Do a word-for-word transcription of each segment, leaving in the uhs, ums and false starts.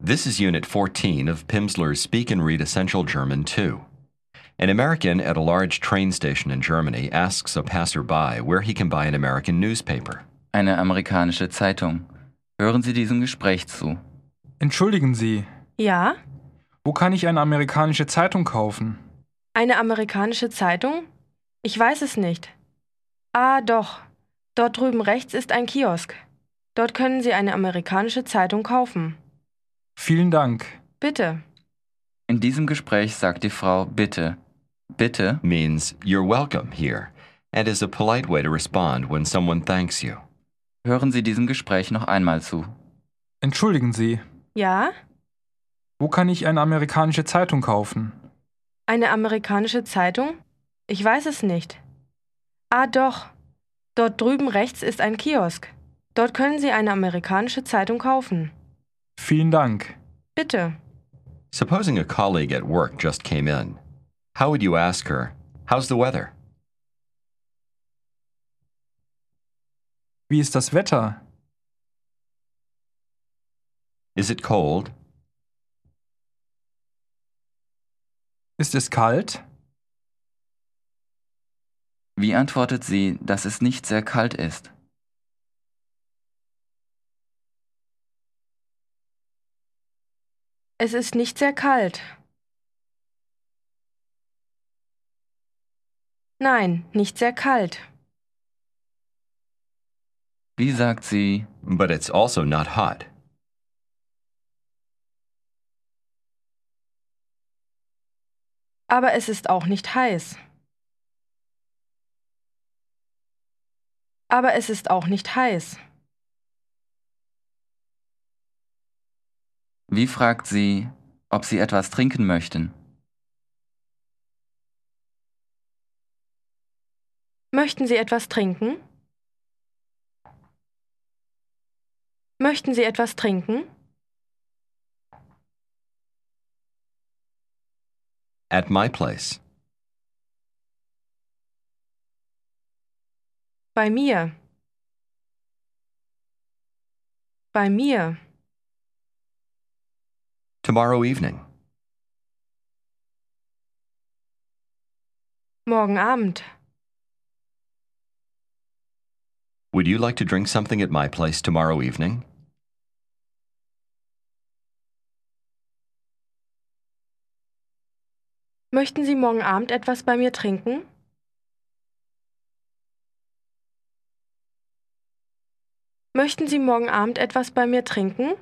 This is Unit fourteen of Pimsleur's Speak and Read Essential German two. An American at a large train station in Germany asks a passerby where he can buy an American newspaper. Eine amerikanische Zeitung. Hören Sie diesem Gespräch zu. Entschuldigen Sie, Ja? wo kann ich eine amerikanische Zeitung kaufen? Eine amerikanische Zeitung? Ich weiß es nicht. Ah, doch. Dort drüben rechts ist ein Kiosk. Dort können Sie eine amerikanische Zeitung kaufen. Vielen Dank. Bitte. In diesem Gespräch sagt die Frau bitte. Bitte Means you're welcome here and is a polite way to respond when someone thanks you. hören Sie diesem Gespräch noch einmal zu. Entschuldigen Sie, Ja? wo kann ich eine amerikanische Zeitung kaufen? Eine amerikanische Zeitung? Ich weiß es nicht. Ah, doch. Dort drüben rechts ist ein Kiosk. Dort können Sie eine amerikanische Zeitung kaufen. Vielen Dank. Bitte. Supposing a colleague at work just came in, how would you ask her, "How's the weather?" Wie ist das Wetter? Is it cold? Ist es kalt? Wie antwortet sie, dass es nicht sehr kalt ist? Es ist nicht sehr kalt. Nein, nicht sehr kalt. Wie sagt sie, But it's also not hot. Aber es ist auch nicht heiß. Aber es ist auch nicht heiß. wie fragt sie, ob sie etwas trinken möchten? Möchten Sie etwas trinken? Möchten Sie etwas trinken? At my place. Bei mir. Bei mir. Tomorrow evening. Morgen Abend. Would you like to drink something at my place tomorrow evening? Möchten Sie morgen Abend etwas bei mir trinken? Möchten Sie morgen Abend etwas bei mir trinken?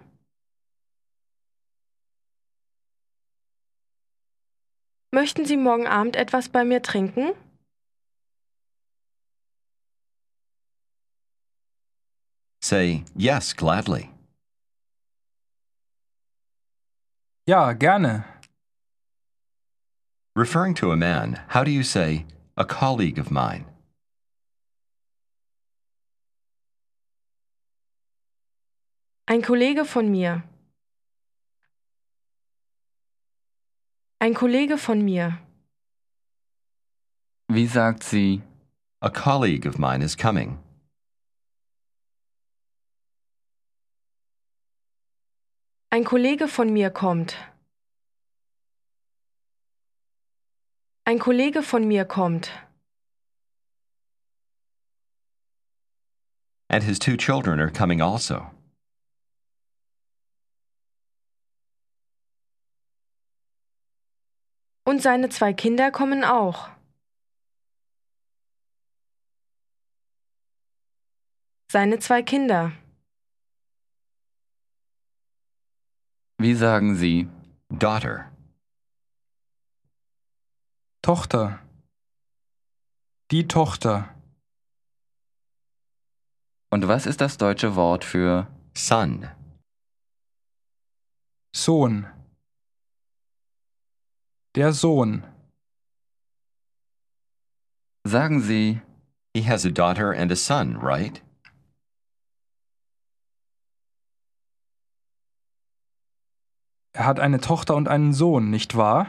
Möchten Sie morgen Abend etwas bei mir trinken? Say, yes, gladly. Ja, gerne. Referring to a man, how do you say, a colleague of mine? Ein Kollege von mir. Ein Kollege von mir. Wie sagt sie, A colleague of mine is coming. Ein Kollege von mir kommt. Ein Kollege von mir kommt. And his two children are coming also. Und seine zwei Kinder kommen auch. Seine zwei Kinder. wie sagen sie, Daughter. Tochter. Die Tochter. und was ist das deutsche Wort für Son. Sohn. Der Sohn. sagen sie, He has a daughter and a son, right? Er hat eine Tochter und einen Sohn, nicht wahr?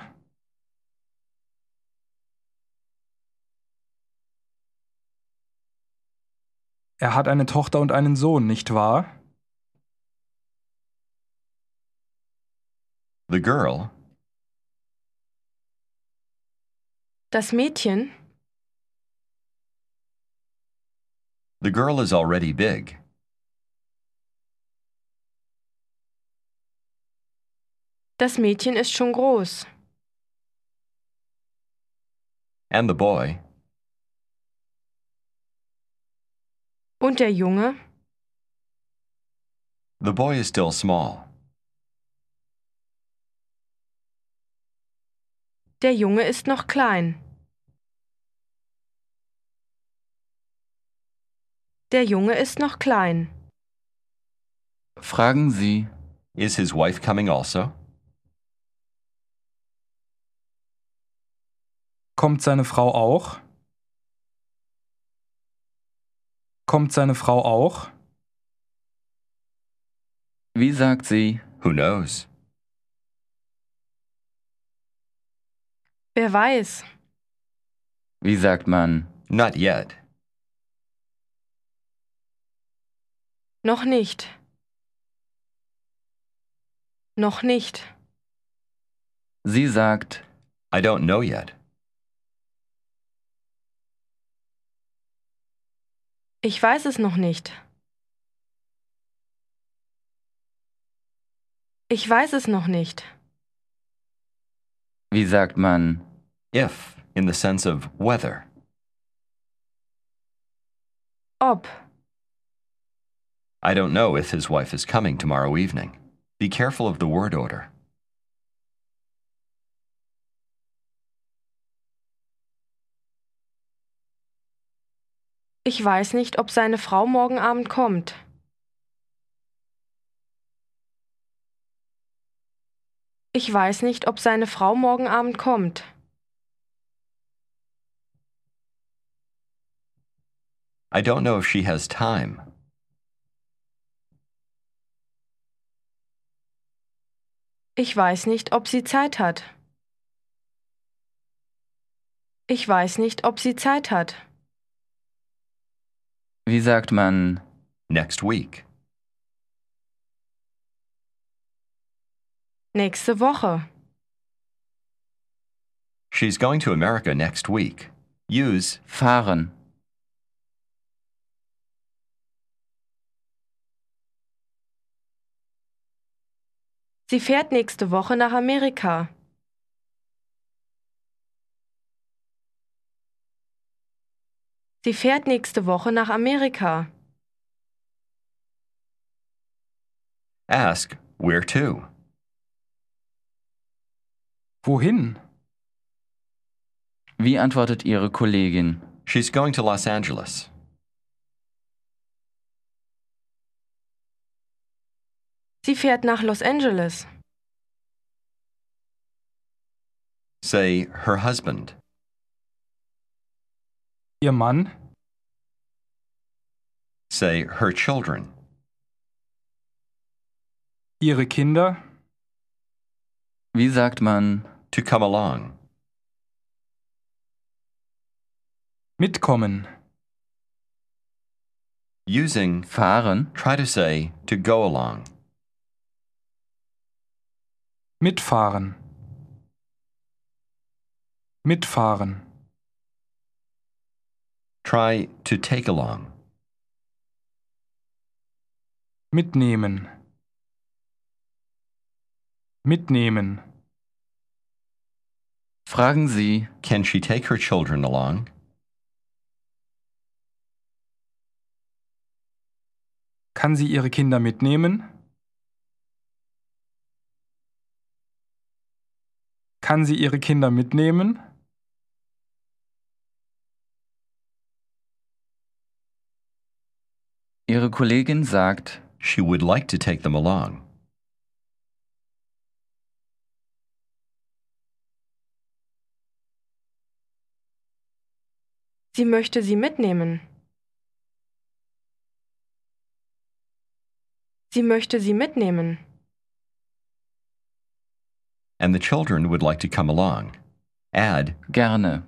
Er hat eine Tochter und einen Sohn, nicht wahr? The girl, Das Mädchen. the girl is already big. Das Mädchen ist schon groß. And the boy, Und der Junge. the boy is still small. Der Junge ist noch klein. Der Junge ist noch klein. Fragen Sie, Is his wife coming also? Kommt seine Frau auch? Kommt seine Frau auch? wie sagt sie, Who knows? Wer weiß. wie sagt man, Not yet. Noch nicht. Noch nicht. sie sagt, I don't know yet. Ich weiß es noch nicht. Ich weiß es noch nicht. wie sagt man, If, in the sense of whether. Ob. I don't know if his wife is coming tomorrow evening. Be careful of the word order. Ich weiß nicht, ob seine Frau morgen Abend kommt. Ich weiß nicht, ob seine Frau morgen Abend kommt. I don't know if she has time. Ich weiß nicht, ob sie Zeit hat. Ich weiß nicht, ob sie Zeit hat. wie sagt man, Next week. Nächste Woche. She's going to America next week. Use fahren, Sie fährt nächste Woche nach Amerika. Sie fährt nächste Woche nach Amerika. ask where to. Wohin? wie antwortet Ihre Kollegin, She's going to Los Angeles. Sie fährt nach Los Angeles. Say her husband. Ihr Mann? Say her children. Ihre Kinder? wie sagt man, To come along. Mitkommen? Using fahren, try to say to go along. Mitfahren? Mitfahren? Try to take along. Mitnehmen? Mitnehmen? fragen Sie, Can she take her children along? Kann sie ihre Kinder mitnehmen? Kann sie ihre Kinder mitnehmen? Ihre Kollegin sagt, She would like to take them along. Sie möchte sie mitnehmen. Sie möchte sie mitnehmen. And the children would like to come along. Add gerne,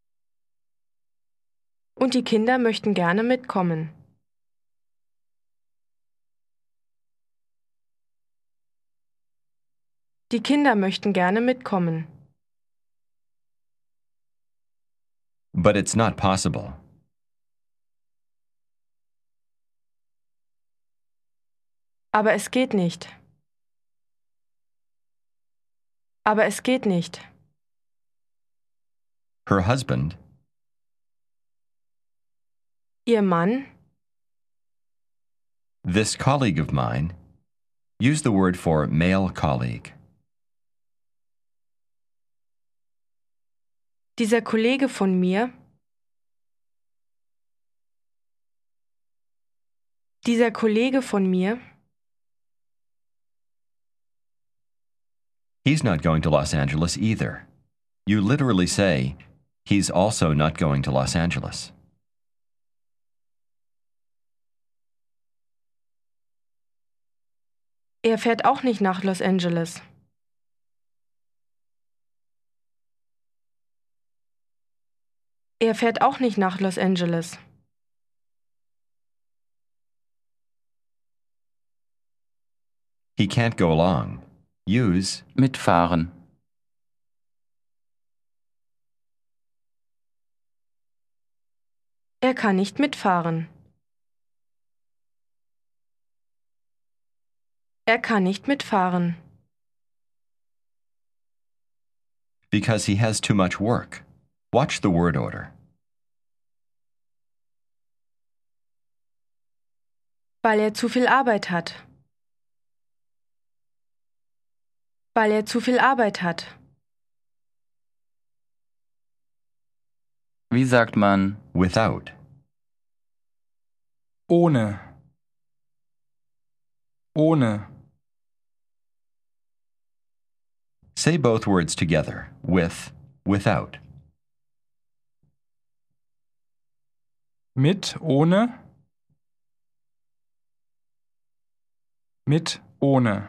Und die Kinder möchten gerne mitkommen. Die Kinder möchten gerne mitkommen. But it's not possible. Aber es geht nicht. Aber es geht nicht. Her husband, Ihr Mann, this colleague of mine, use the word for male colleague. dieser Kollege von mir, dieser Kollege von mir, He's not going to Los Angeles either. You literally say, he's also not going to Los Angeles. er fährt auch nicht nach Los Angeles. Er fährt auch nicht nach Los Angeles. He can't go along. Use Mitfahren. Er kann nicht mitfahren. Er kann nicht mitfahren, because he has too much work. Watch the word order. weil er zu viel Arbeit hat. Weil er zu viel Arbeit hat. Wie sagt man Without. Ohne. Ohne. Say both words together. With, without. Mit, ohne. Mit, ohne.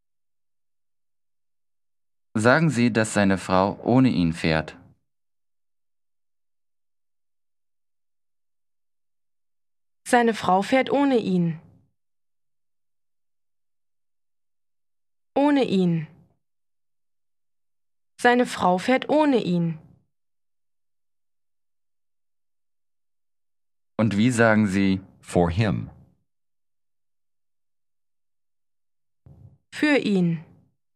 Sagen Sie, dass seine Frau ohne ihn fährt. Seine Frau fährt ohne ihn. Ohne ihn. Seine Frau fährt ohne ihn. Und wie sagen Sie For him. Für ihn.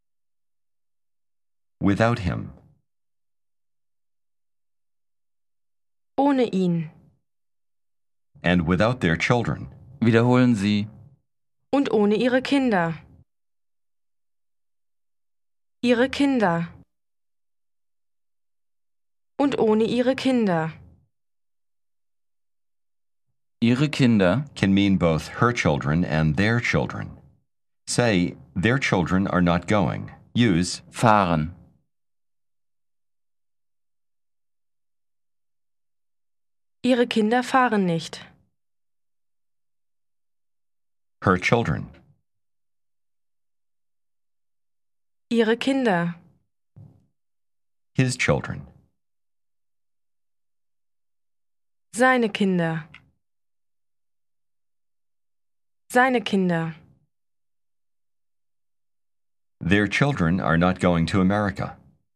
Without him. Ohne ihn. And without their children. Wiederholen Sie Und ohne ihre Kinder. Ihre Kinder. Und ohne ihre Kinder. Ihre Kinder. Can mean both her children and their children. Say, their children are not going. Use Fahren. Ihre Kinder fahren nicht. her children. Ihre Kinder. His children. Seine Kinder. Seine Kinder. Their children are not going to America.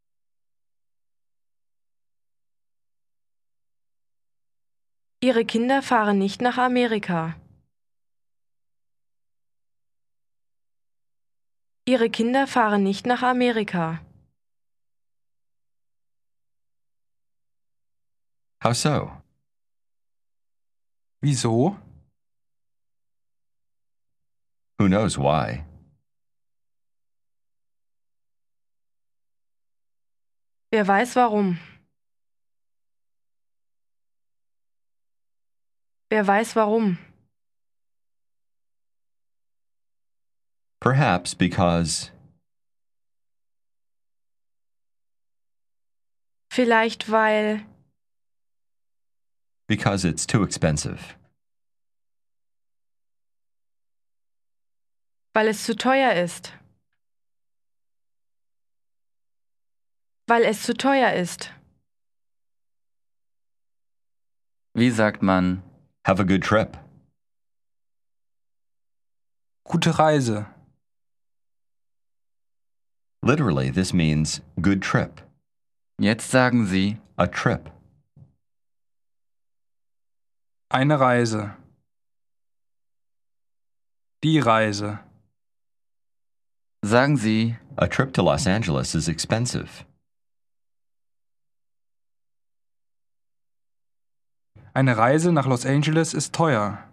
Ihre Kinder fahren nicht nach Amerika. Ihre Kinder fahren nicht nach Amerika. How so? Wieso? Who knows why? Wer weiß warum? Wer weiß warum? Perhaps because Vielleicht weil, because it's too expensive. weil es zu teuer ist. Weil es zu teuer ist. Wie sagt man Have a good trip. Gute Reise. Literally, this means good trip, Jetzt sagen Sie a trip. Eine Reise. Die Reise. Sagen Sie A trip to Los Angeles is expensive. Eine Reise nach Los Angeles ist teuer.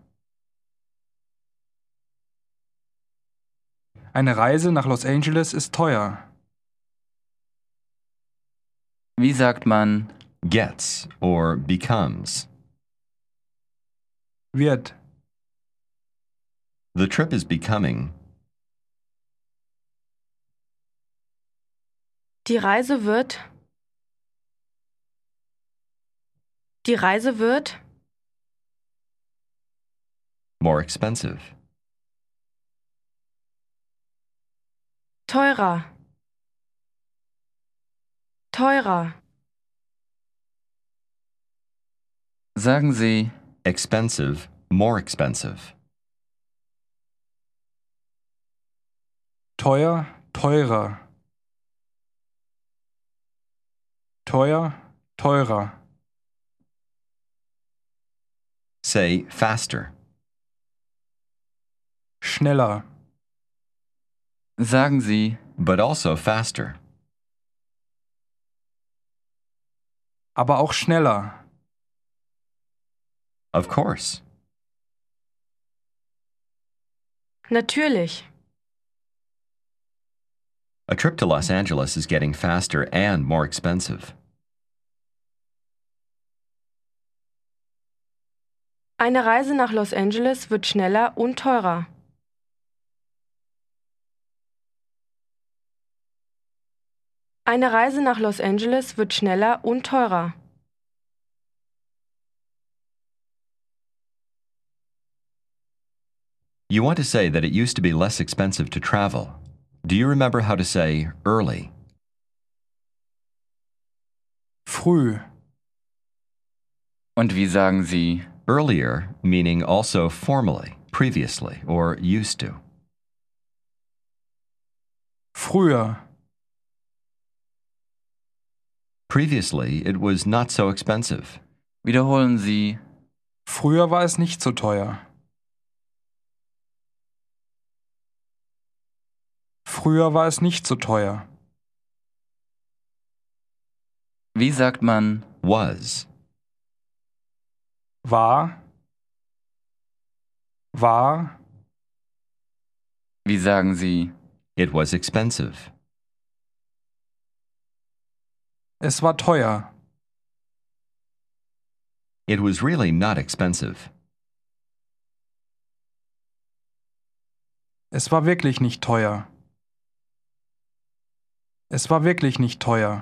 Eine Reise nach Los Angeles ist teuer. Wie sagt man Gets or becomes. Wird. The trip is becoming. Die Reise wird. Die Reise wird. More expensive. Teurer. Teurer. Sagen Sie Expensive, more expensive. Teuer, teurer. Teuer, teurer. Say faster. Schneller. Sagen Sie But also faster. Aber auch schneller. Of course. Natürlich. A trip to Los Angeles is getting faster and more expensive. Eine Reise nach Los Angeles wird schneller und teurer. Eine Reise nach Los Angeles wird schneller und teurer. You want to say that it used to be less expensive to travel. Do you remember how to say early? Früh. und wie sagen Sie Earlier, meaning also formerly, previously, or used to. Früher. Previously, it was not so expensive. Wiederholen Sie Früher war es nicht so teuer. Früher war es nicht so teuer. Wie sagt man Was. War. War. Wie sagen Sie It was expensive. Es war teuer. It was really not expensive. Es war wirklich nicht teuer. Es war wirklich nicht teuer.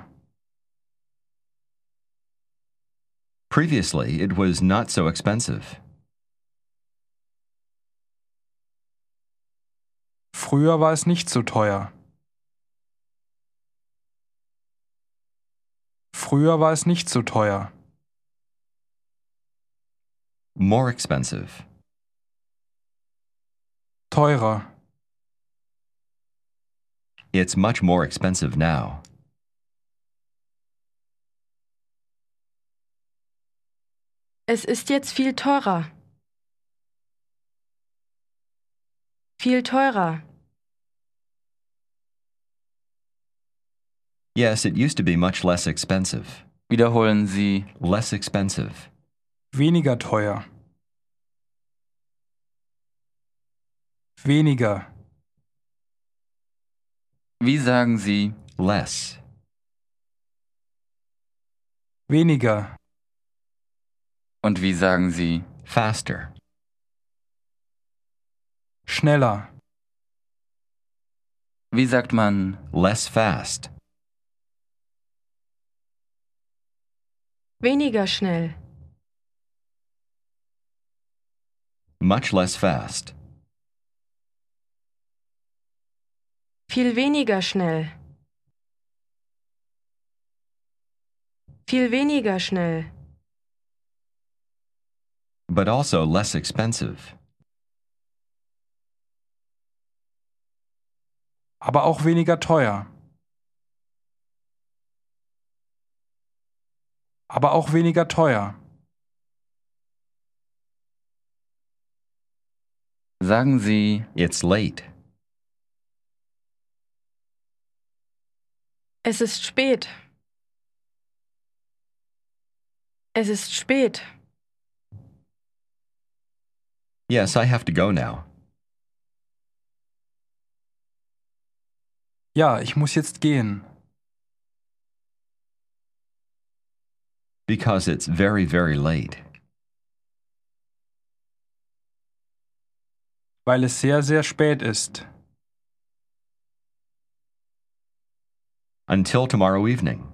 Previously, it was not so expensive. Früher war es nicht so teuer. Früher war es nicht so teuer. More expensive. Teurer. It's much more expensive now. Es ist jetzt viel teurer. Viel teurer. Yes, it used to be much less expensive. Wiederholen Sie Less expensive. Weniger teuer. Weniger. Wie sagen Sie Less. Weniger. und wie sagen Sie Faster. Schneller. Wie sagt man Less fast. Weniger schnell. Much less fast. Viel weniger schnell. Viel weniger schnell. But also less expensive. Aber auch weniger teuer. aber auch weniger teuer. Sagen Sie, It's late. Es ist spät. Es ist spät. Yes, I have to go now. Ja, ich muss jetzt gehen. Because it's very, very late. Weil es sehr, sehr spät ist. Until tomorrow evening.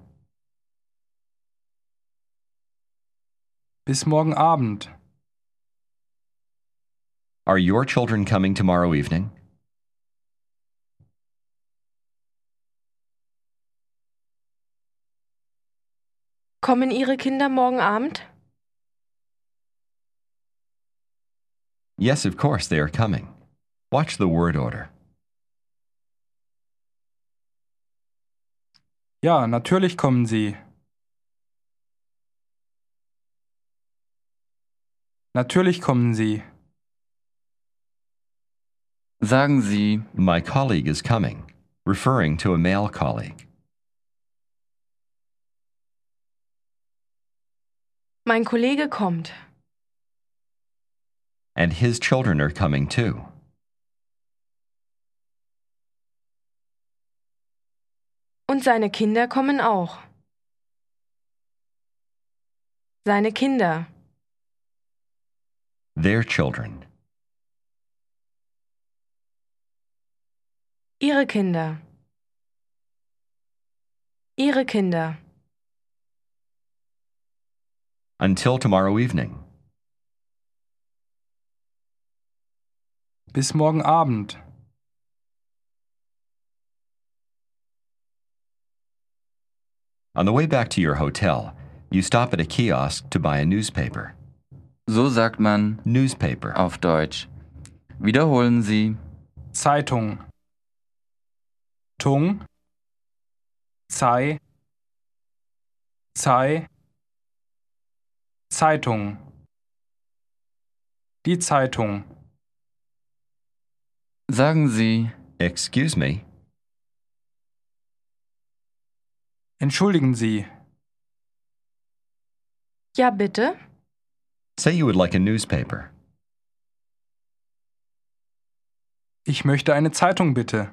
Bis morgen Abend. Are your children coming tomorrow evening? Kommen Ihre Kinder morgen Abend? Yes, of course, they are coming. Watch the word order. Ja, natürlich kommen sie. Natürlich kommen sie. sagen Sie, My colleague is coming, referring to a male colleague. Mein Kollege kommt. And his children are coming too. Und seine Kinder kommen auch. Seine Kinder. Their children. Ihre Kinder. Ihre Kinder. Until tomorrow evening. Bis morgen Abend. On the way back to your hotel, you stop at a kiosk to buy a newspaper. so sagt man Newspaper. auf Deutsch. Wiederholen Sie, Zeitung. Tung. Zei. Zei. Zeitung. Die Zeitung. sagen Sie, Excuse me. Entschuldigen Sie. Ja, bitte? Say you would like a newspaper. Ich möchte eine Zeitung bitte.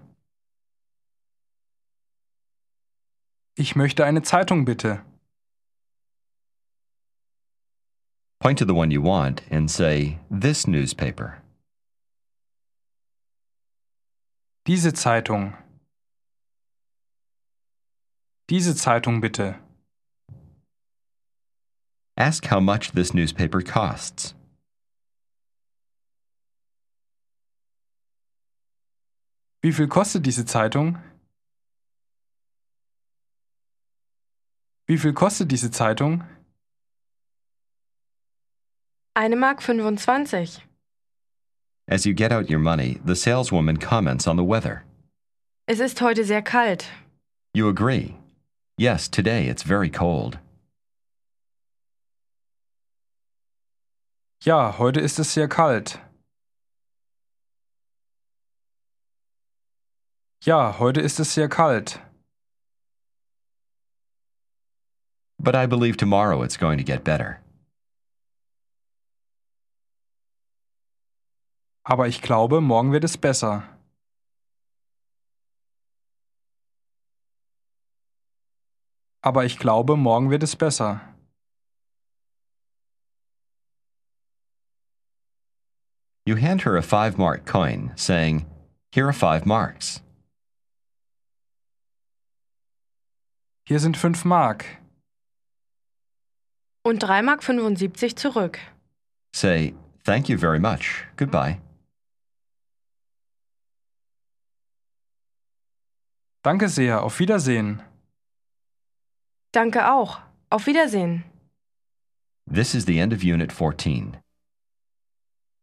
Ich möchte eine Zeitung bitte. Point to the one you want and say, this newspaper. Diese Zeitung. Diese Zeitung bitte. Ask how much this newspaper costs. Wie viel kostet diese Zeitung? Wie viel kostet diese Zeitung? Eine Mark fünfundzwanzig. As you get out your money, the saleswoman comments on the weather. Es ist heute sehr kalt. You agree. Yes, today it's very cold. Ja, heute ist es sehr kalt. Ja, heute ist es sehr kalt. But I believe tomorrow it's going to get better. Aber ich glaube, morgen wird es besser. Aber ich glaube, morgen wird es besser. You hand her a five-mark coin, saying, here are five marks. Hier sind fünf Mark. Und drei Mark fünfundsiebzig zurück. Say, thank you very much. Goodbye. Danke sehr, auf Wiedersehen. Danke auch. Auf Wiedersehen. This is the end of Unit fourteen.